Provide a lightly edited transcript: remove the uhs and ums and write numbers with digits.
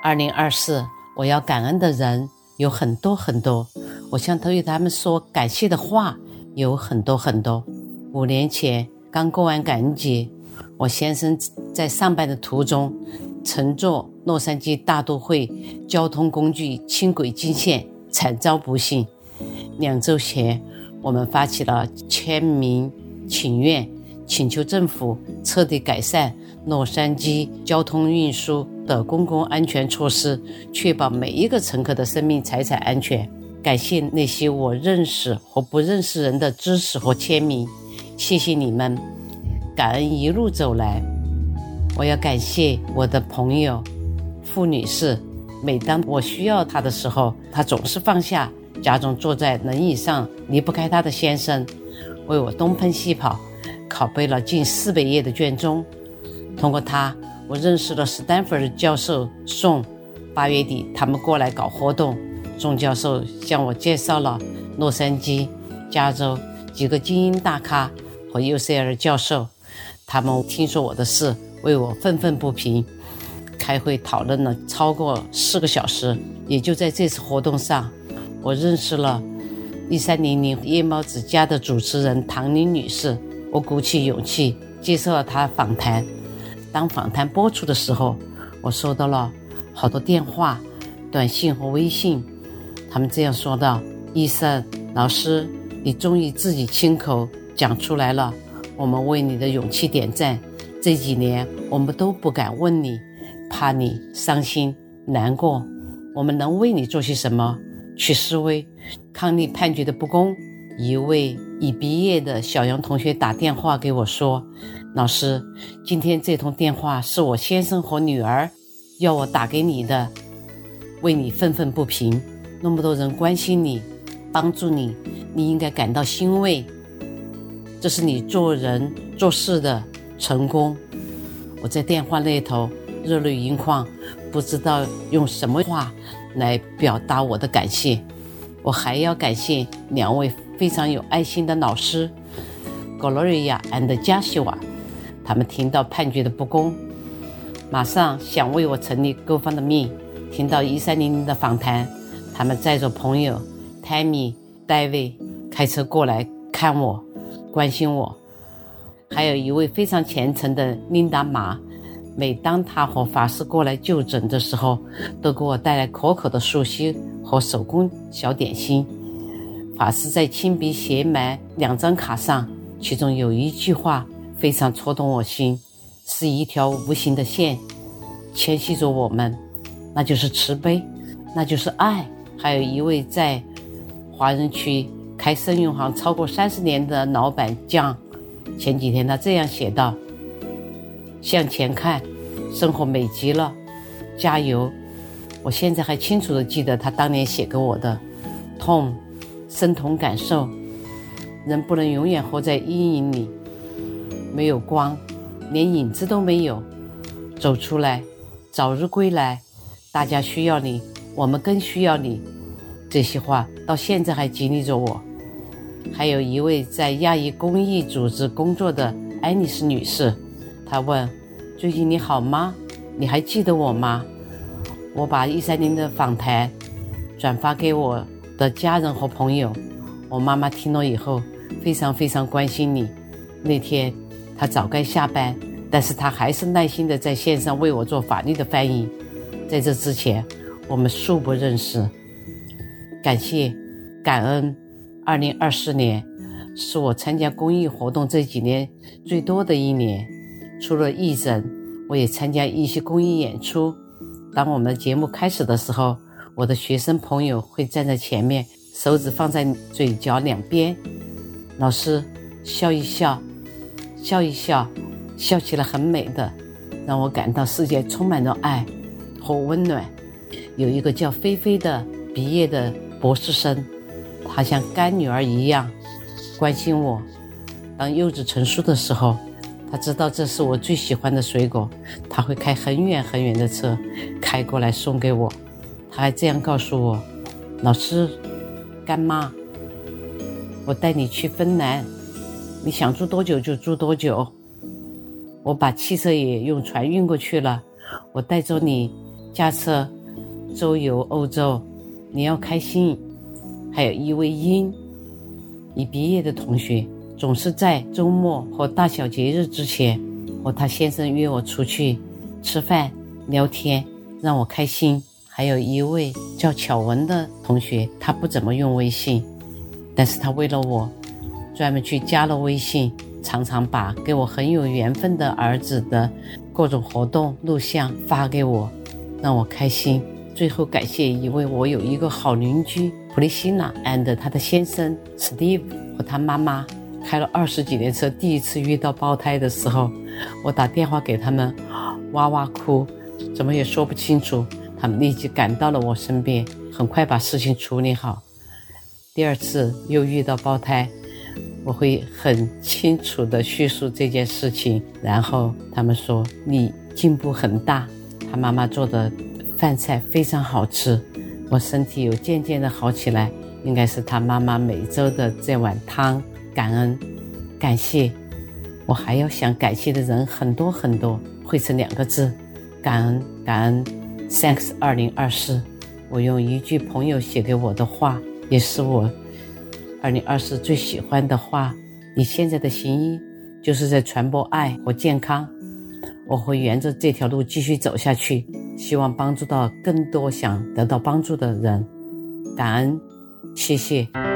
2024我要感恩的人有很多很多，我想对他们说感谢的话有很多很多。5年前刚过完感恩节，我先生在上班的途中乘坐洛杉矶大都会交通工具轻轨经线惨遭不幸。2周前我们发起了签名请愿，请求政府彻底改善洛杉矶交通运输的公共安全措施，确保每一个乘客的生命财产安全。感谢那些我认识或不认识人的支持和签名，谢谢你们，感恩一路走来。我要感谢我的朋友傅女士，每当我需要她的时候，她总是放下家中坐在轮椅上离不开她的先生，为我东奔西跑，拷贝了近400页的卷宗。通过他，我认识了斯坦福的教授宋。8月底他们过来搞活动，宋教授向我介绍了洛杉矶、加州几个精英大咖和 UCL 教授，他们听说我的事，为我愤愤不平，开会讨论了超过4个小时。也就在这次活动上，我认识了1300夜猫子家的主持人唐宁女士，我鼓起勇气接受了她访谈。当访谈播出的时候，我收到了好多电话、短信和微信，他们这样说道：医生老师，你终于自己亲口讲出来了，我们为你的勇气点赞。这几年我们都不敢问你，怕你伤心难过，我们能为你做些什么？去示威抗议判决的不公。一位已毕业的小杨同学打电话给我说，老师，今天这通电话是我先生和女儿要我打给你的，为你愤愤不平，那么多人关心你帮助你，你应该感到欣慰，这是你做人做事的成功。我在电话那头热泪盈眶，不知道用什么话来表达我的感谢。我还要感谢2位非常有爱心的老师 Gloria and Joshua， 他们听到判决的不公，马上想为我成立 GoFundMe。 听到1300的访谈，他们载着朋友 Tammy、David 开车过来看我，关心我。还有一位非常虔诚的琳达马，每当她和法师过来就诊的时候，都给我带来可口的素西和手工小点心。法师在亲笔写满2张卡上，其中有一句话非常戳动我心，是一条无形的线牵系着我们，那就是慈悲，那就是爱。还有一位在华人区开生用行超过30年的老板酱，前几天他这样写道：向前看，生活美极了，加油。我现在还清楚地记得他当年写给我的痛，身同感受。人不能永远活在阴影里，没有光，连影子都没有，走出来，早日归来，大家需要你，我们更需要你。这些话到现在还激励着我。还有一位在亚裔公益组织工作的爱丽丝女士，她问：最近你好吗？你还记得我吗？我把1300的访谈转发给我的家人和朋友，我妈妈听了以后非常非常关心你。那天她早该下班，但是她还是耐心地在线上为我做法律的翻译。在这之前我们素不认识。感谢感恩，2024年是我参加公益活动这几年最多的一年。除了义诊，我也参加一些公益演出。当我们的节目开始的时候，我的学生朋友会站在前面，手指放在嘴角两边，老师笑一笑，笑一笑，笑起来很美的，让我感到世界充满了爱和温暖。有一个叫菲菲的毕业的博士生，她像干女儿一样关心我。当柚子成熟的时候，她知道这是我最喜欢的水果，她会开很远很远的车开过来送给我。她还这样告诉我，老师，干妈，我带你去芬兰，你想住多久就住多久。我把汽车也用船运过去了，我带着你驾车周游欧洲，你要开心。还有一位已毕业的同学，总是在周末或大小节日之前和他先生约我出去吃饭聊天，让我开心。还有一位叫巧文的同学，他不怎么用微信，但是他为了我专门去加了微信，常常把给我很有缘分的儿子的各种活动录像发给我，让我开心。最后感谢一位我有一个好邻居普利希娜 and 他的先生 Steve 和他妈妈开了20几年车，第一次遇到胞胎的时候，我打电话给他们哇哇哭，怎么也说不清楚，他们立即赶到了我身边，很快把事情处理好。第二次又遇到胞胎，我会很清楚地叙述这件事情，然后他们说你进步很大，他妈妈做的饭菜非常好吃，我身体有渐渐的好起来，应该是他妈妈每周的这碗汤。感恩感谢，我还要想感谢的人很多很多，汇成2个字，感恩感恩。 Thanks 2024，我用一句朋友写给我的话，也是我2024最喜欢的话，你现在的行医就是在传播爱和健康，我会沿着这条路继续走下去，希望帮助到更多想得到帮助的人。感恩，谢谢。